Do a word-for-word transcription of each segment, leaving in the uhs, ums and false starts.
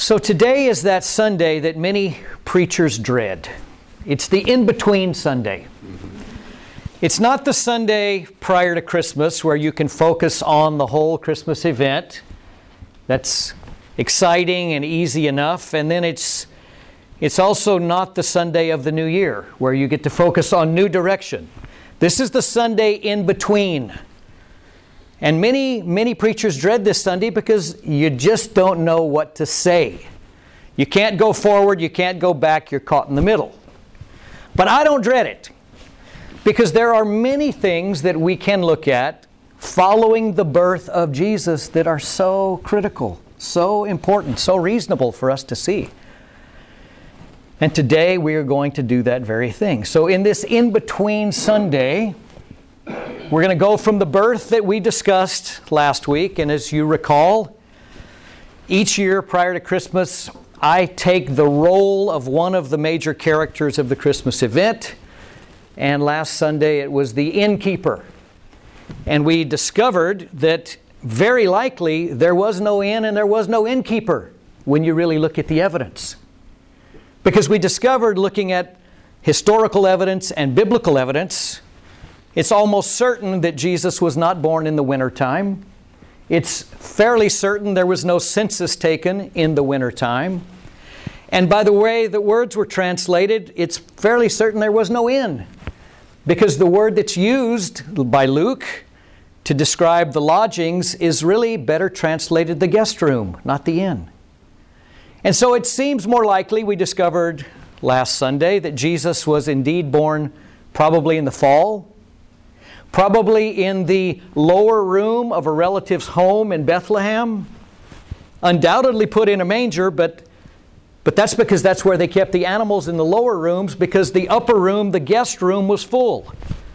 So today is that Sunday that many preachers dread. It's the in-between Sunday. It's not the Sunday prior to Christmas where you can focus on the whole Christmas event. That's exciting and easy enough. And then it's it's also not the Sunday of the new year where you get to focus on new direction. This is the Sunday in between. And many, many preachers dread this Sunday because you just don't know what to say. You can't go forward, you can't go back, you're caught in the middle. But I don't dread it because there are many things that we can look at following the birth of Jesus that are so critical, so important, so reasonable for us to see. And today we are going to do that very thing. So in this in-between Sunday, we're going to go from the birth that we discussed last week. And as you recall, each year prior to Christmas, I take the role of one of the major characters of the Christmas event. And last Sunday it was the innkeeper. And we discovered that very likely there was no inn and there was no innkeeper when you really look at the evidence. Because we discovered, looking at historical evidence and biblical evidence, it's almost certain that Jesus was not born in the wintertime. It's fairly certain there was no census taken in the wintertime. And by the way the words were translated, it's fairly certain there was no inn. Because the word that's used by Luke to describe the lodgings is really better translated the guest room, not the inn. And so it seems more likely, we discovered last Sunday, that Jesus was indeed born probably in the fall, probably in the lower room of a relative's home in Bethlehem, undoubtedly put in a manger, but, but that's because that's where they kept the animals in the lower rooms, because the upper room, the guest room, was full.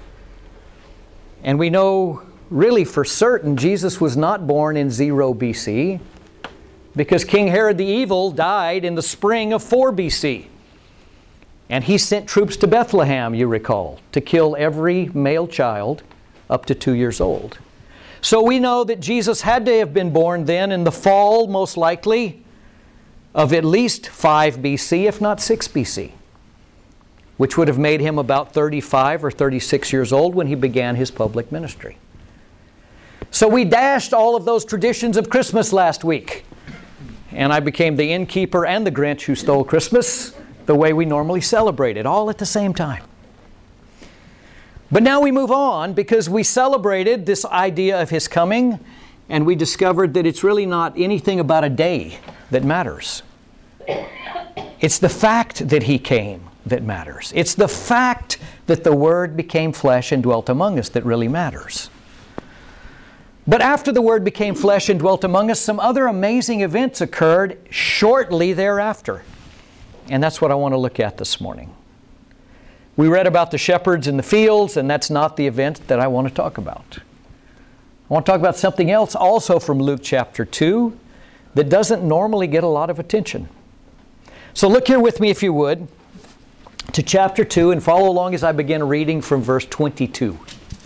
And we know really for certain Jesus was not born in zero B C, because King Herod the Evil died in the spring of four B C. And he sent troops to Bethlehem, you recall, to kill every male child up to two years old. So we know that Jesus had to have been born then in the fall, most likely, of at least five B C, if not six B C, which would have made him about thirty-five or thirty-six years old when he began his public ministry. So we dashed all of those traditions of Christmas last week. And I became the innkeeper and the Grinch who stole Christmas the way we normally celebrate it, all at the same time. But now we move on because we celebrated this idea of His coming, and we discovered that it's really not anything about a day that matters. It's the fact that He came that matters. It's the fact that the Word became flesh and dwelt among us that really matters. But after the Word became flesh and dwelt among us, some other amazing events occurred shortly thereafter. And that's what I want to look at this morning. We read about the shepherds in the fields, and that's not the event that I want to talk about. I want to talk about something else also from Luke chapter two that doesn't normally get a lot of attention. So look here with me, if you would, to chapter two and follow along as I begin reading from verse twenty-two.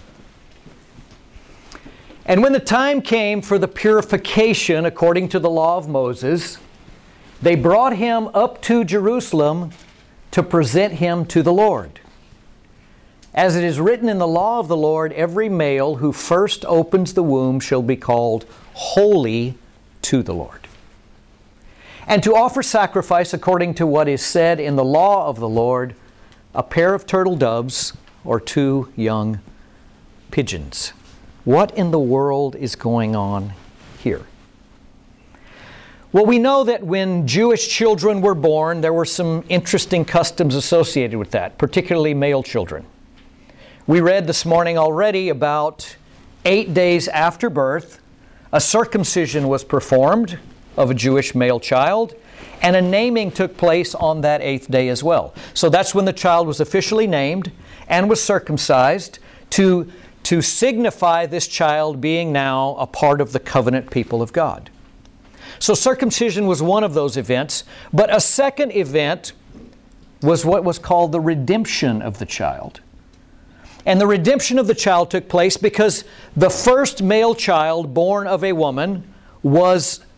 And when the time came for the purification according to the law of Moses, they brought him up to Jerusalem to present him to the Lord. As it is written in the law of the Lord, every male who first opens the womb shall be called holy to the Lord. And to offer sacrifice according to what is said in the law of the Lord, a pair of turtle doves or two young pigeons. What in the world is going on here? Well, we know that when Jewish children were born, there were some interesting customs associated with that, particularly male children. We read this morning already about eight days after birth, a circumcision was performed of a Jewish male child, and a naming took place on that eighth day as well. So that's when the child was officially named and was circumcised to to signify this child being now a part of the covenant people of God. So circumcision was one of those events, but a second event was what was called the redemption of the child. And the redemption of the child took place because the first male child born of a woman was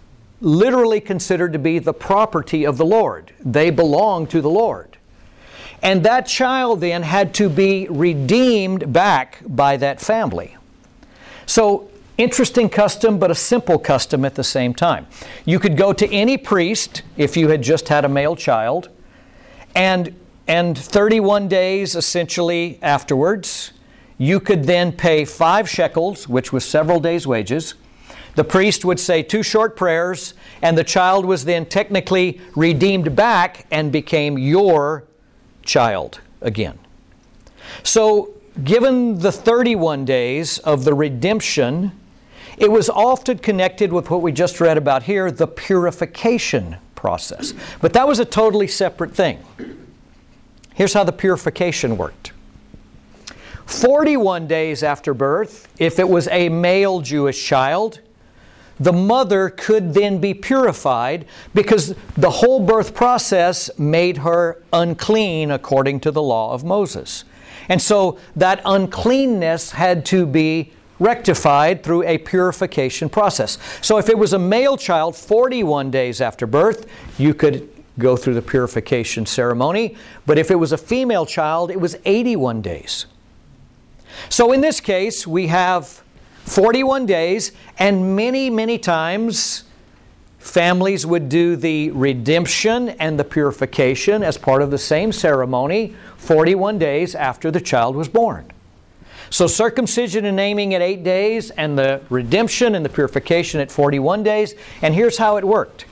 literally considered to be the property of the Lord. They belonged to the Lord. And that child then had to be redeemed back by that family. So, interesting custom, but a simple custom at the same time. You could go to any priest if you had just had a male child, and, and thirty-one days essentially afterwards, you could then pay five shekels, which was several days' wages. The priest would say two short prayers, and the child was then technically redeemed back and became your child again. So, given the thirty-one days of the redemption, it was often connected with what we just read about here, the purification process. But that was a totally separate thing. Here's how the purification worked. forty-one days after birth, if it was a male Jewish child, the mother could then be purified because the whole birth process made her unclean according to the law of Moses. And so that uncleanness had to be rectified through a purification process. So if it was a male child, forty-one days after birth, you could go through the purification ceremony. But if it was a female child, it was eighty-one days. So in this case, we have forty-one days, and many, many times families would do the redemption and the purification as part of the same ceremony forty-one days after the child was born. So circumcision and naming at eight days, and the redemption and the purification at forty-one days. And here's how it worked.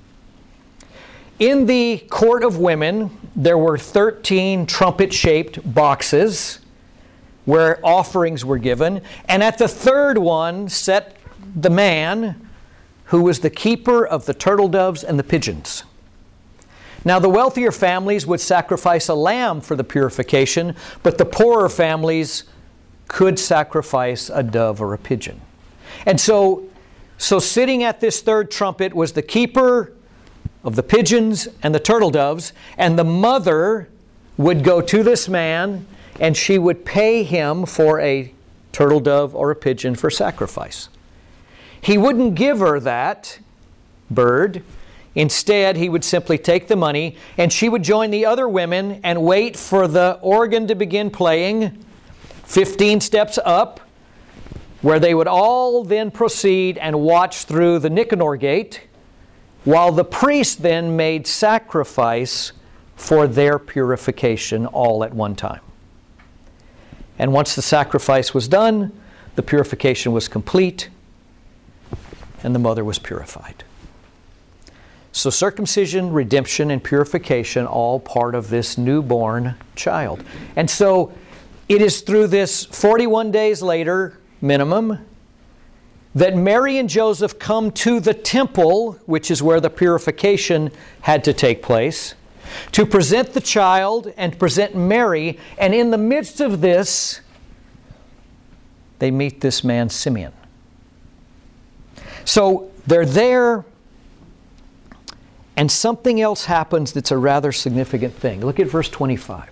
In the court of women, there were thirteen trumpet-shaped boxes where offerings were given. And at the third one sat the man who was the keeper of the turtle doves and the pigeons. Now, the wealthier families would sacrifice a lamb for the purification, but the poorer families could sacrifice a dove or a pigeon. And so, so sitting at this third trumpet was the keeper of the pigeons and the turtle doves, and the mother would go to this man, and she would pay him for a turtle dove or a pigeon for sacrifice. He wouldn't give her that bird. Instead, he would simply take the money, and she would join the other women and wait for the organ to begin playing fifteen steps up, where they would all then proceed and watch through the Nicanor gate, while the priest then made sacrifice for their purification all at one time. And once the sacrifice was done, the purification was complete, and the mother was purified. So circumcision, redemption, and purification, all part of this newborn child. And so it is through this forty-one days later, minimum, that Mary and Joseph come to the temple, which is where the purification had to take place, to present the child and present Mary. And in the midst of this, they meet this man, Simeon. So they're there, and something else happens that's a rather significant thing. Look at verse twenty-five.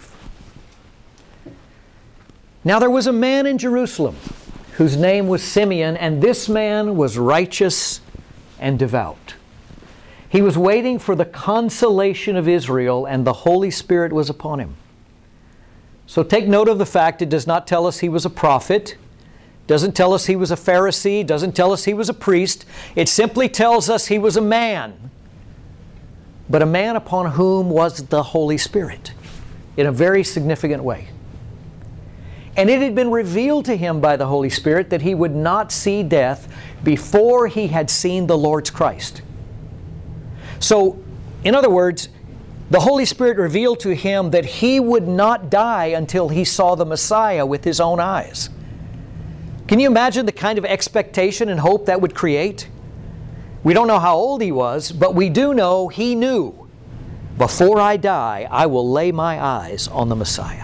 Now there was a man in Jerusalem whose name was Simeon, and this man was righteous and devout. He was waiting for the consolation of Israel, and the Holy Spirit was upon him. So take note of the fact it does not tell us he was a prophet, doesn't tell us he was a Pharisee, doesn't tell us he was a priest. It simply tells us he was a man, but a man upon whom was the Holy Spirit in a very significant way. And it had been revealed to him by the Holy Spirit that he would not see death before he had seen the Lord's Christ. So, in other words, the Holy Spirit revealed to him that he would not die until he saw the Messiah with his own eyes. Can you imagine the kind of expectation and hope that would create? We don't know how old he was, but we do know he knew, before I die, I will lay my eyes on the Messiah.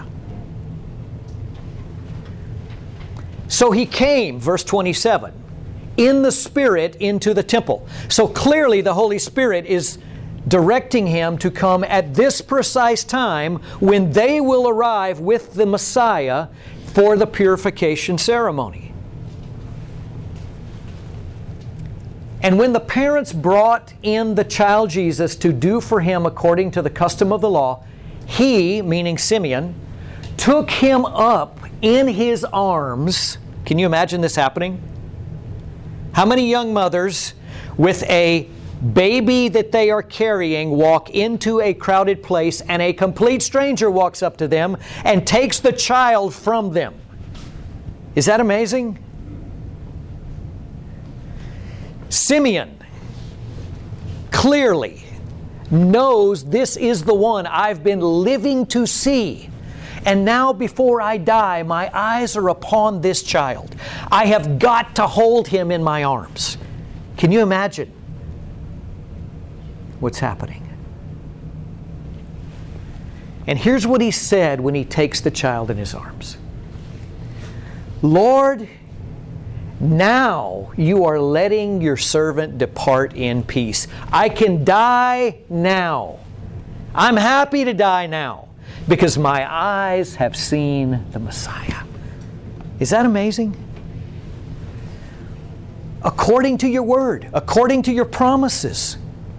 So he came, verse twenty-seven, in the Spirit into the temple. So clearly the Holy Spirit is directing him to come at this precise time when they will arrive with the Messiah for the purification ceremony. And when the parents brought in the child Jesus to do for him according to the custom of the law, he, meaning Simeon, took him up in his arms. Can you imagine this happening? How many young mothers with a baby that they are carrying walk into a crowded place and a complete stranger walks up to them and takes the child from them? Is that amazing? Simeon clearly knows this is the one I've been living to see. And now before I die, my eyes are upon this child. I have got to hold him in my arms. Can you imagine what's happening? And here's what he said when he takes the child in his arms. Lord, now you are letting your servant depart in peace. I can die now. I'm happy to die now because my eyes have seen the Messiah. Is that amazing? According to your word, according to your promises,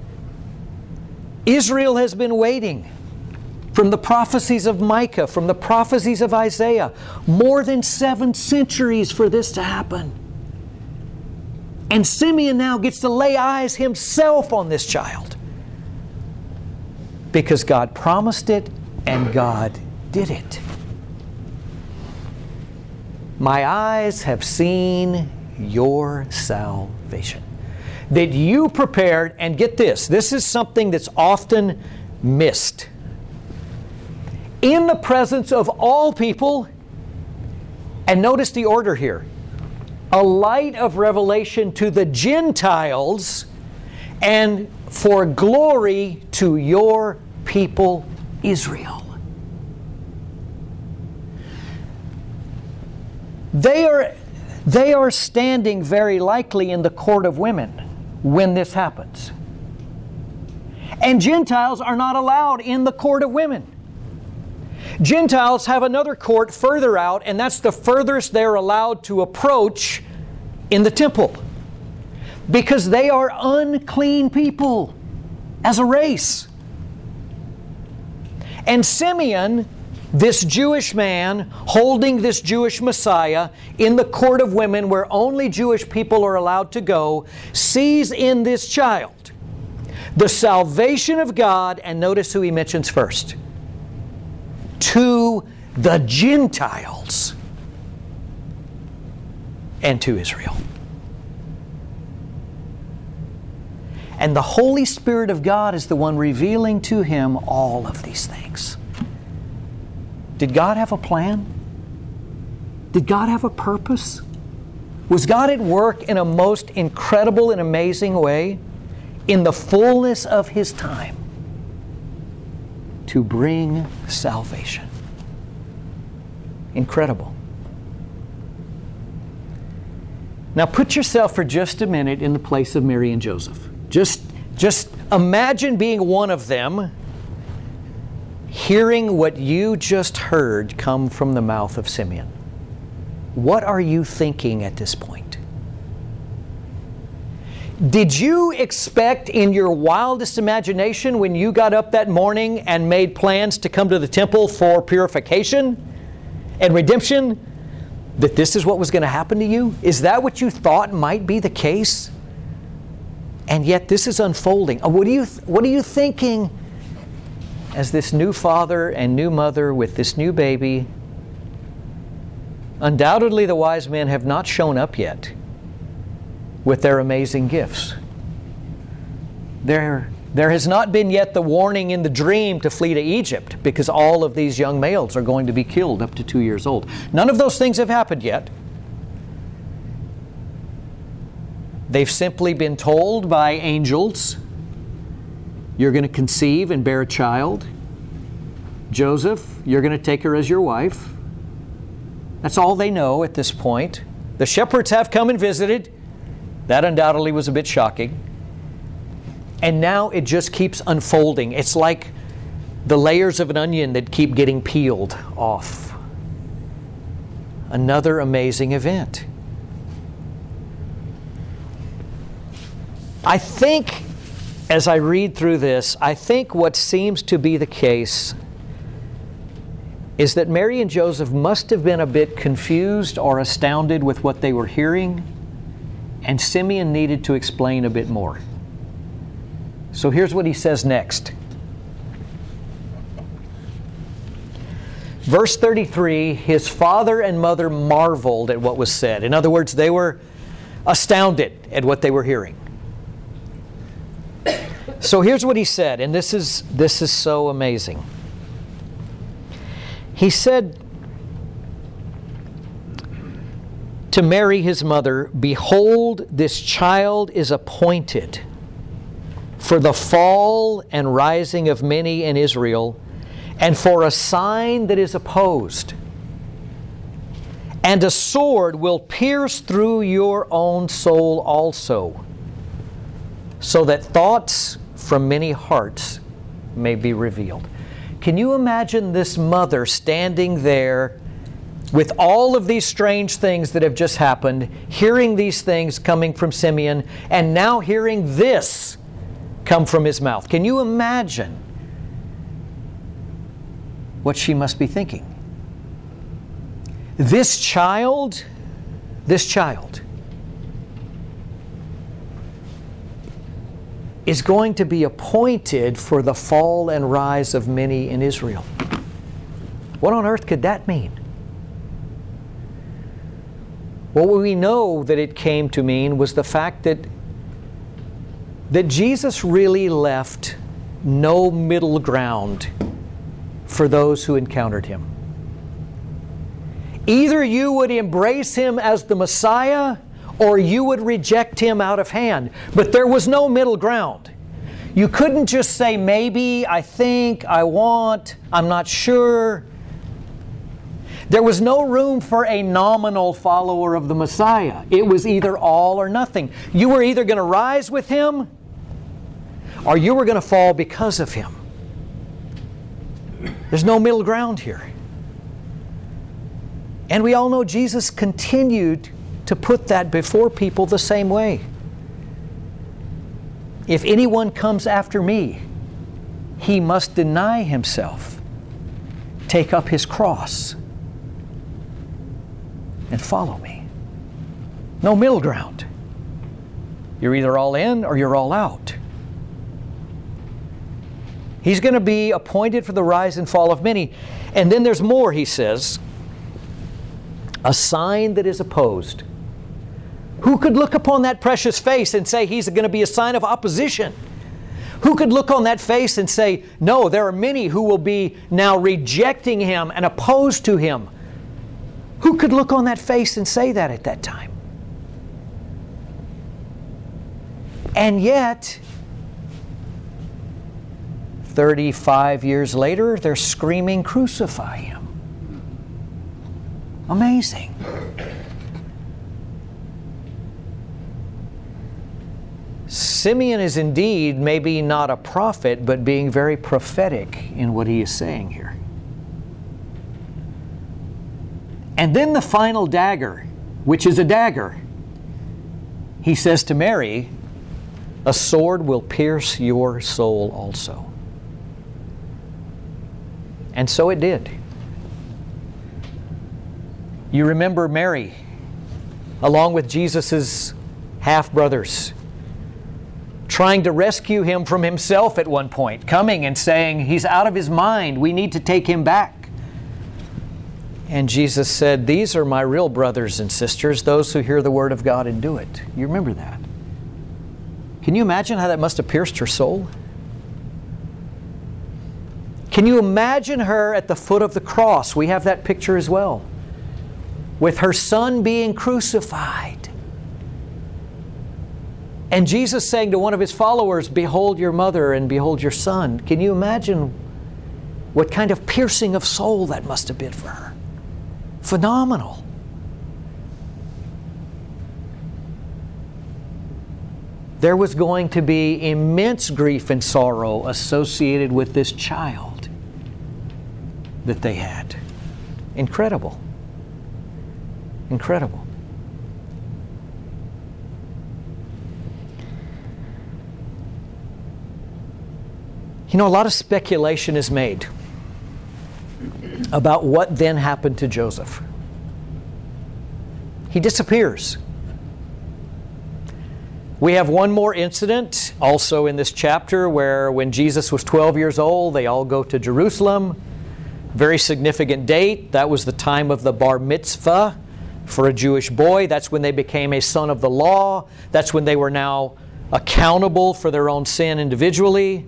Israel has been waiting from the prophecies of Micah, from the prophecies of Isaiah, more than seven centuries for this to happen. And Simeon now gets to lay eyes himself on this child because God promised it and God did it. My eyes have seen your salvation that you prepared. And get this, this is something that's often missed. In the presence of all people, and notice the order here, a light of revelation to the Gentiles and for glory to your people Israel. They are, they are standing very likely in the court of women when this happens. And Gentiles are not allowed in the court of women. Gentiles have another court further out, and that's the furthest they're allowed to approach in the temple, because they are unclean people as a race. And Simeon, this Jewish man holding this Jewish Messiah in the court of women where only Jewish people are allowed to go, sees in this child the salvation of God, and notice who he mentions first. To the Gentiles and to Israel. And the Holy Spirit of God is the one revealing to him all of these things. Did God have a plan? Did God have a purpose? Was God at work in a most incredible and amazing way in the fullness of His time to bring salvation? Incredible. Now put yourself for just a minute in the place of Mary and Joseph. Just, just imagine being one of them, hearing what you just heard come from the mouth of Simeon. What are you thinking at this point? Did you expect in your wildest imagination when you got up that morning and made plans to come to the temple for purification and redemption that this is what was going to happen to you? Is that what you thought might be the case? And yet this is unfolding. What are you, what are you thinking as this new father and new mother with this new baby? Undoubtedly the wise men have not shown up yet with their amazing gifts. There, there has not been yet the warning in the dream to flee to Egypt, because all of these young males are going to be killed up to two years old. None of those things have happened yet. They've simply been told by angels, you're going to conceive and bear a child. Joseph, you're going to take her as your wife. That's all they know at this point. The shepherds have come and visited. That undoubtedly was a bit shocking. And now it just keeps unfolding. It's like the layers of an onion that keep getting peeled off. Another amazing event. I think, as I read through this, I think what seems to be the case is that Mary and Joseph must have been a bit confused or astounded with what they were hearing, and Simeon needed to explain a bit more. So here's what he says next. Verse thirty-three, his father and mother marveled at what was said. In other words, they were astounded at what they were hearing. So here's what he said, and this is, this is so amazing. He said to Mary, his mother, "Behold, this child is appointed for the fall and rising of many in Israel, and for a sign that is opposed. And a sword will pierce through your own soul also, so that thoughts from many hearts may be revealed." Can you imagine this mother standing there with all of these strange things that have just happened, hearing these things coming from Simeon, and now hearing this come from his mouth? Can you imagine what she must be thinking? This child, this child is going to be appointed for the fall and rise of many in Israel. What on earth could that mean? What we know that it came to mean was the fact that, that Jesus really left no middle ground for those who encountered Him. Either you would embrace Him as the Messiah, or you would reject Him out of hand. But there was no middle ground. You couldn't just say, maybe, I think, I want, I'm not sure. There was no room for a nominal follower of the Messiah. It was either all or nothing. You were either going to rise with Him, or you were going to fall because of Him. There's no middle ground here. And we all know Jesus continued to put that before people the same way. If anyone comes after me, he must deny himself, take up his cross, and follow me. No middle ground. You're either all in or you're all out. He's going to be appointed for the rise and fall of many. And then there's more, he says. A sign that is opposed. Who could look upon that precious face and say he's going to be a sign of opposition? Who could look on that face and say, no, there are many who will be now rejecting Him and opposed to Him? Who could look on that face and say that at that time? And yet, thirty-five years later, they're screaming, "Crucify Him." Amazing. Simeon is indeed maybe not a prophet, but being very prophetic in what he is saying here. And then the final dagger, which is a dagger. He says to Mary, "A sword will pierce your soul also." And so it did. You remember Mary, along with Jesus' half-brothers, trying to rescue Him from himself at one point, coming and saying, "He's out of his mind. We need to take Him back." And Jesus said, "These are my real brothers and sisters, those who hear the Word of God and do it." You remember that? Can you imagine how that must have pierced her soul? Can you imagine her at the foot of the cross? We have that picture as well, with her Son being crucified. And Jesus saying to one of His followers, "Behold your mother and behold your son." Can you imagine what kind of piercing of soul that must have been for her? Phenomenal. There was going to be immense grief and sorrow associated with this child that they had. Incredible. Incredible. You know, a lot of speculation is made about what then happened to Joseph. He disappears. We have one more incident also in this chapter where when Jesus was twelve years old, they all go to Jerusalem. Very significant date. That was the time of the bar mitzvah for a Jewish boy. That's when they became a son of the law. That's when they were now accountable for their own sin individually.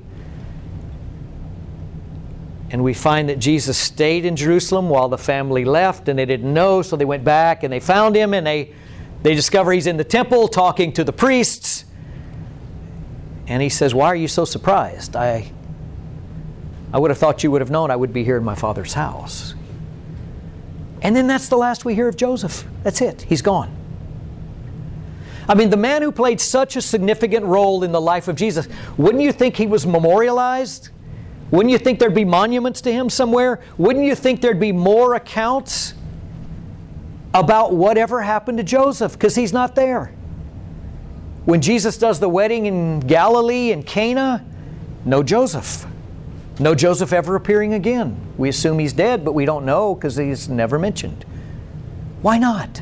And we find that Jesus stayed in Jerusalem while the family left, and they didn't know, so they went back and they found Him, and they, they discover He's in the temple talking to the priests. And He says, "Why are you so surprised? I, I would have thought you would have known I would be here in my Father's house." And then that's the last we hear of Joseph. That's it. He's gone. I mean, the man who played such a significant role in the life of Jesus, wouldn't you think he was memorialized? Wouldn't you think there'd be monuments to him somewhere? Wouldn't you think there'd be more accounts about whatever happened to Joseph? Because he's not there. When Jesus does the wedding in Galilee and Cana, no Joseph. No Joseph ever appearing again. We assume he's dead, but we don't know because he's never mentioned. Why not?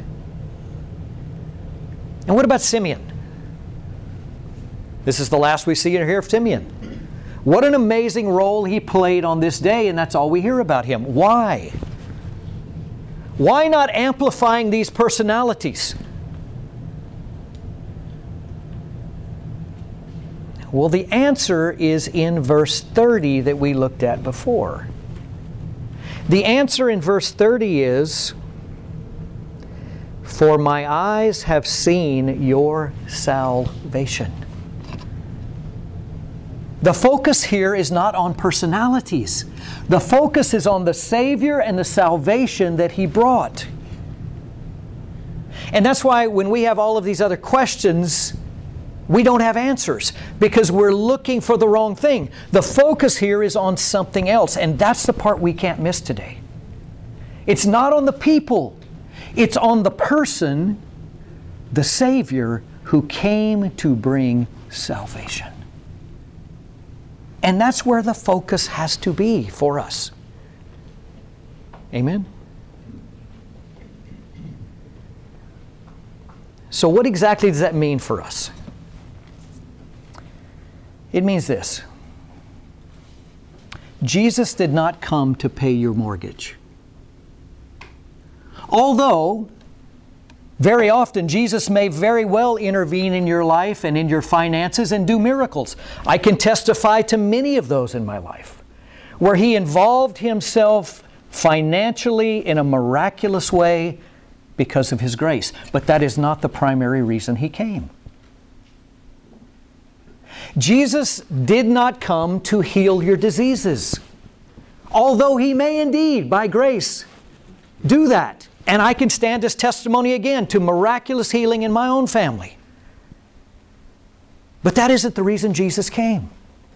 And what about Simeon? This is the last we see or hear of Simeon. What an amazing role he played on this day, and that's all we hear about him. Why? Why not amplifying these personalities? Well, the answer is in verse thirty that we looked at before. The answer in verse thirty is, "For my eyes have seen your salvation." The focus here is not on personalities. The focus is on the Savior and the salvation that He brought. And that's why when we have all of these other questions, we don't have answers, because we're looking for the wrong thing. The focus here is on something else, and that's the part we can't miss today. It's not on the people. It's on the person, the Savior, who came to bring salvation. And that's where the focus has to be for us. Amen? So what exactly does that mean for us? It means this. Jesus did not come to pay your mortgage. Although, very often, Jesus may very well intervene in your life and in your finances and do miracles. I can testify to many of those in my life, where He involved Himself financially in a miraculous way because of His grace. But that is not the primary reason He came. Jesus did not come to heal your diseases, although He may indeed, by grace, do that. And I can stand as testimony again to miraculous healing in my own family. But that isn't the reason Jesus came.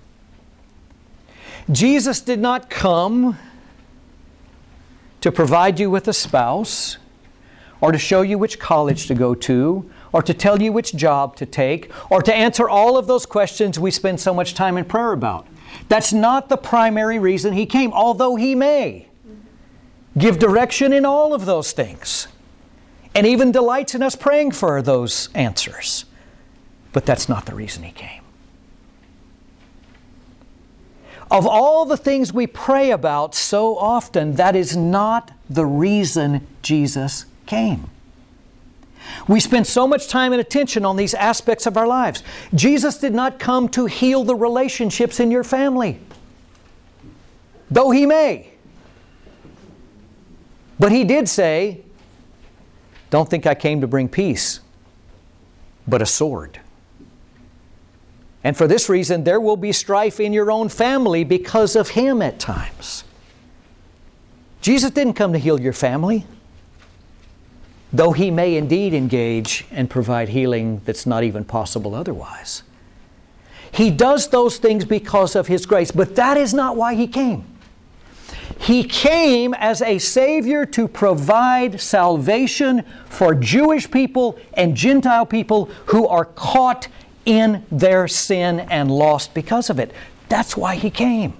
Jesus did not come to provide you with a spouse, or to show you which college to go to, or to tell you which job to take, or to answer all of those questions we spend so much time in prayer about. That's not the primary reason He came, although He may give direction in all of those things, and even delights in us praying for those answers. But that's not the reason He came. Of all the things we pray about so often, that is not the reason Jesus came. We spend so much time and attention on these aspects of our lives. Jesus did not come to heal the relationships in your family, though He may. But He did say, "Don't think I came to bring peace, but a sword." And for this reason, there will be strife in your own family because of Him at times. Jesus didn't come to heal your family, though He may indeed engage and provide healing that's not even possible otherwise. He does those things because of His grace, but that is not why He came. He came as a Savior to provide salvation for Jewish people and Gentile people who are caught in their sin and lost because of it. That's why He came.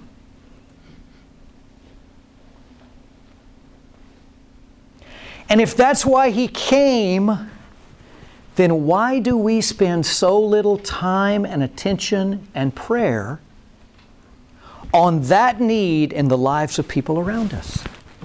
And if that's why He came, then why do we spend so little time and attention and prayer on that need in the lives of people around us?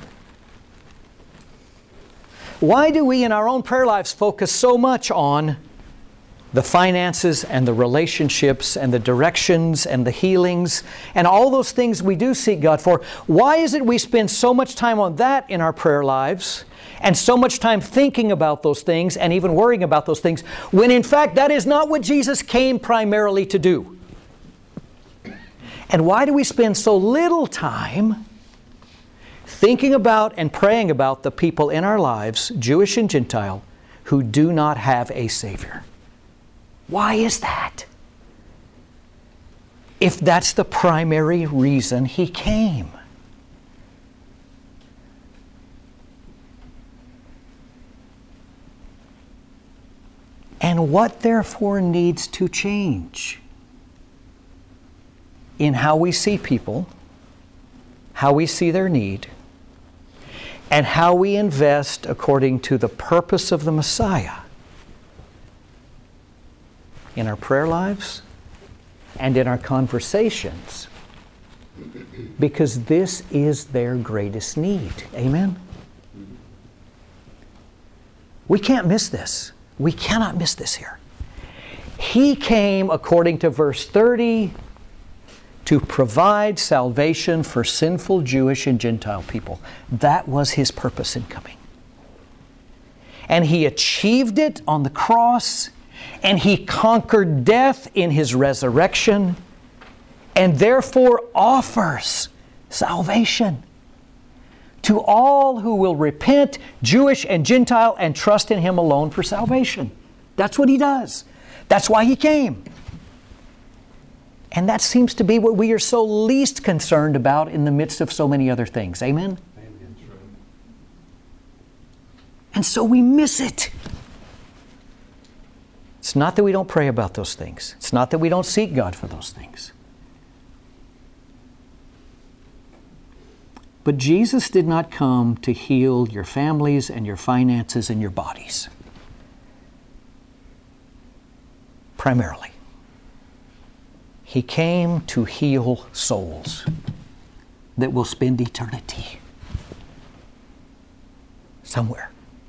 Why do we in our own prayer lives focus so much on the finances and the relationships and the directions and the healings and all those things we do seek God for? Why is it we spend so much time on that in our prayer lives and so much time thinking about those things and even worrying about those things, when in fact that is not what Jesus came primarily to do? And why do we spend so little time thinking about and praying about the people in our lives, Jewish and Gentile, who do not have a Savior? Why is that? If that's the primary reason He came. And what therefore needs to change in how we see people, how we see their need, and how we invest according to the purpose of the Messiah in our prayer lives and in our conversations, because this is their greatest need. Amen? We can't miss this. We cannot miss this here. He came, according to verse thirty, to provide salvation for sinful Jewish and Gentile people. That was His purpose in coming. And He achieved it on the cross, and He conquered death in His resurrection, and therefore offers salvation to all who will repent, Jewish and Gentile, and trust in Him alone for salvation. That's what He does. That's why He came. And that seems to be what we are so least concerned about in the midst of so many other things. Amen? Amen. And so we miss it. It's not that we don't pray about those things. It's not that we don't seek God for those things. But Jesus did not come to heal your families and your finances and your bodies. Primarily. He came to heal souls that will spend eternity somewhere.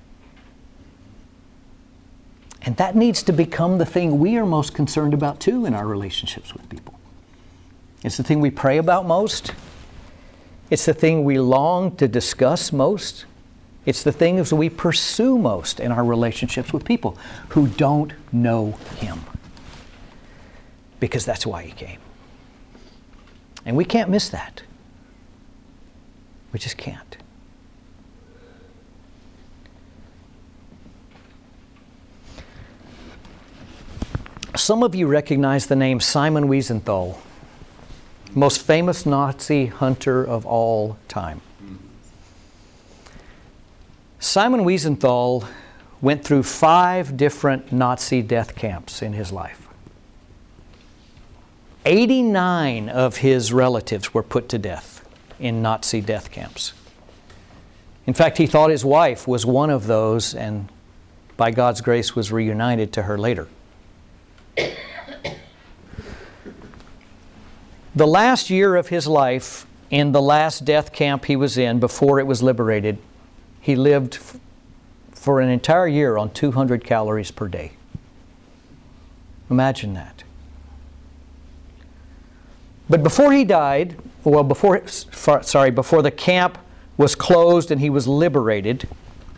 And that needs to become the thing we are most concerned about too in our relationships with people. It's the thing we pray about most. It's the thing we long to discuss most. It's the things we pursue most in our relationships with people who don't know Him. Because that's why He came. And we can't miss that. We just can't. Some of you recognize the name Simon Wiesenthal, most famous Nazi hunter of all time. Simon Wiesenthal went through five different Nazi death camps in his life. eighty-nine of his relatives were put to death in Nazi death camps. In fact, he thought his wife was one of those, and by God's grace was reunited to her later. The last year of his life, in the last death camp he was in before it was liberated, he lived f- for an entire year on two hundred calories per day. Imagine that. But before he died, well, before, sorry, before the camp was closed and he was liberated,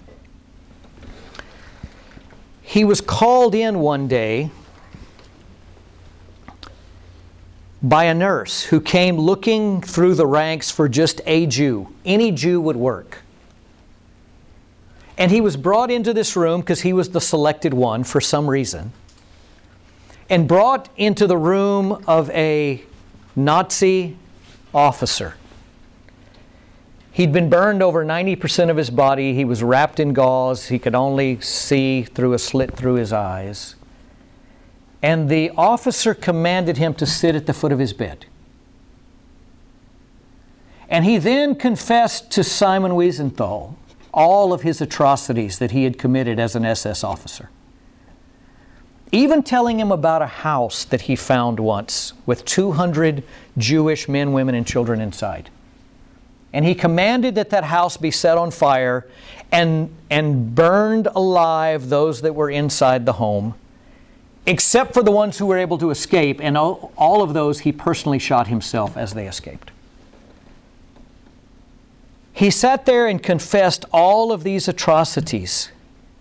he was called in one day by a nurse who came looking through the ranks for just a Jew. Any Jew would work. And he was brought into this room because he was the selected one for some reason, and brought into the room of a Nazi officer. He'd been burned over ninety percent of his body. He was wrapped in gauze. He could only see through a slit through his eyes. And the officer commanded him to sit at the foot of his bed. And he then confessed to Simon Wiesenthal all of his atrocities that he had committed as an S S officer. Even telling him about a house that he found once with two hundred Jewish men, women, and children inside. And he commanded that that house be set on fire and, and burned alive those that were inside the home, except for the ones who were able to escape, and all, all of those he personally shot himself as they escaped. He sat there and confessed all of these atrocities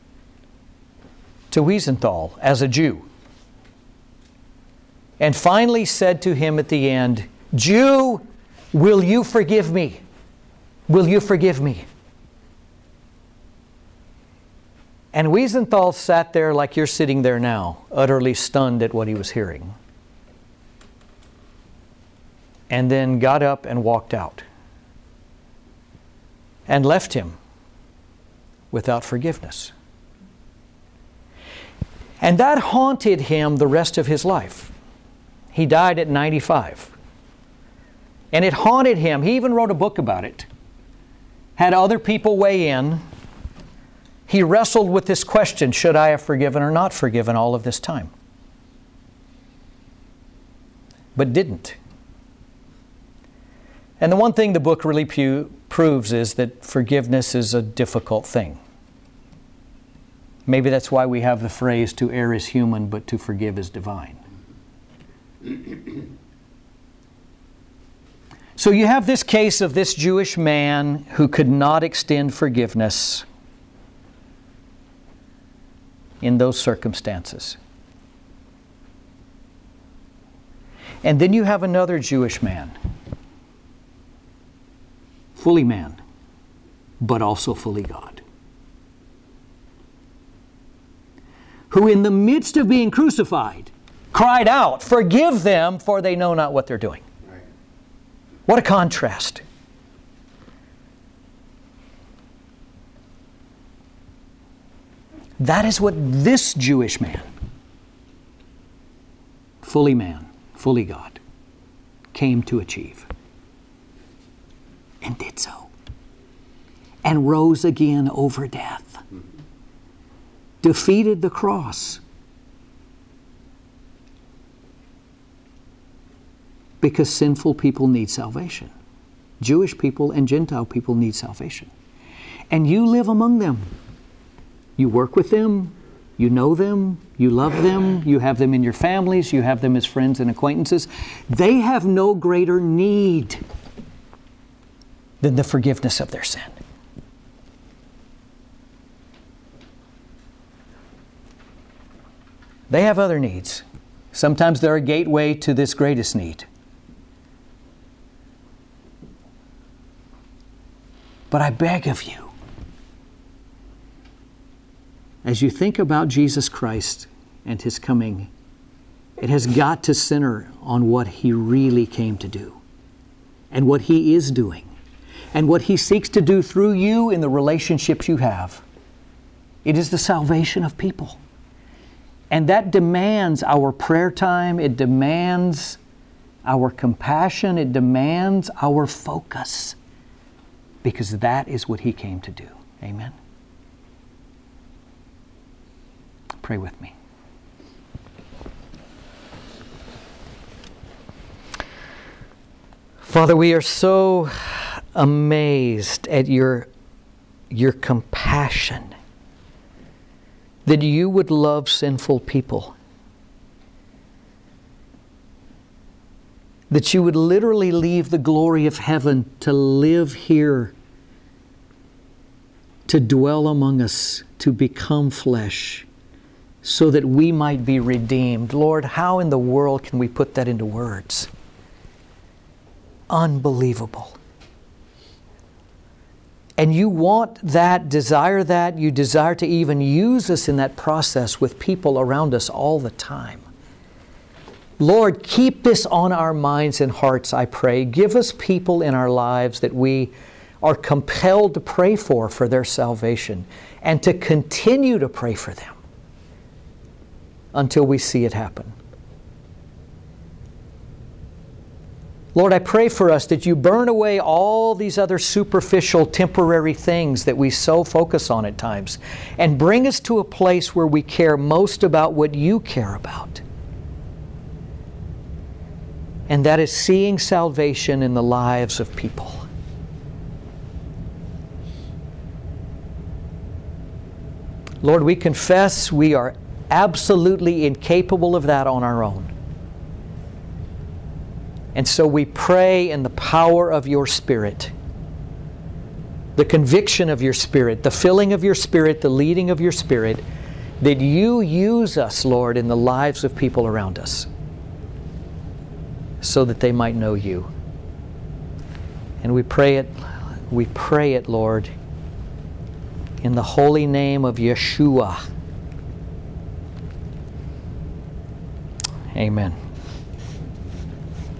to Wiesenthal as a Jew. And finally said to him at the end, "Jew, will you forgive me? Will you forgive me?" And Wiesenthal sat there like you're sitting there now, utterly stunned at what he was hearing. And then got up and walked out. And left him without forgiveness. And that haunted him the rest of his life. He died at ninety-five. And it haunted him. He even wrote a book about it. Had other people weigh in. He wrestled with this question, should I have forgiven or not forgiven all of this time? But didn't. And the one thing the book really pu- proves is that forgiveness is a difficult thing. Maybe that's why we have the phrase, to err is human, but to forgive is divine. So you have this case of this Jewish man who could not extend forgiveness in those circumstances. And then you have another Jewish man, fully man, but also fully God, who in the midst of being crucified cried out, "Forgive them, for they know not what they're doing." Right. What a contrast. That is what this Jewish man, fully man, fully God, came to achieve. And did so. And rose again over death. Defeated the cross. Because sinful people need salvation. Jewish people and Gentile people need salvation. And you live among them. You work with them. You know them. You love them. You have them in your families. You have them as friends and acquaintances. They have no greater need than the forgiveness of their sin. They have other needs. Sometimes they're a gateway to this greatest need. But I beg of you, as you think about Jesus Christ and His coming, it has got to center on what He really came to do and what He is doing and what He seeks to do through you in the relationships you have. It is the salvation of people. And that demands our prayer time. It demands our compassion. It demands our focus. Because that is what He came to do. Amen? Pray with me. Father, we are so amazed at your, your compassion that you would love sinful people. That you would literally leave the glory of heaven to live here, to dwell among us, to become flesh, so that we might be redeemed. Lord, how in the world can we put that into words? Unbelievable. And you want that, desire that, you desire to even use us in that process with people around us all the time. Lord, keep this on our minds and hearts, I pray. Give us people in our lives that we are compelled to pray for, for their salvation, and to continue to pray for them until we see it happen. Lord, I pray for us that you burn away all these other superficial, temporary things that we so focus on at times, and bring us to a place where we care most about what you care about. And that is seeing salvation in the lives of people. Lord, we confess we are absolutely incapable of that on our own. And so we pray in the power of your Spirit, the conviction of your Spirit, the filling of your Spirit, the leading of your Spirit, that you use us, Lord, in the lives of people around us so that they might know you. And we pray it, we pray it, Lord, in the holy name of Yeshua. Amen.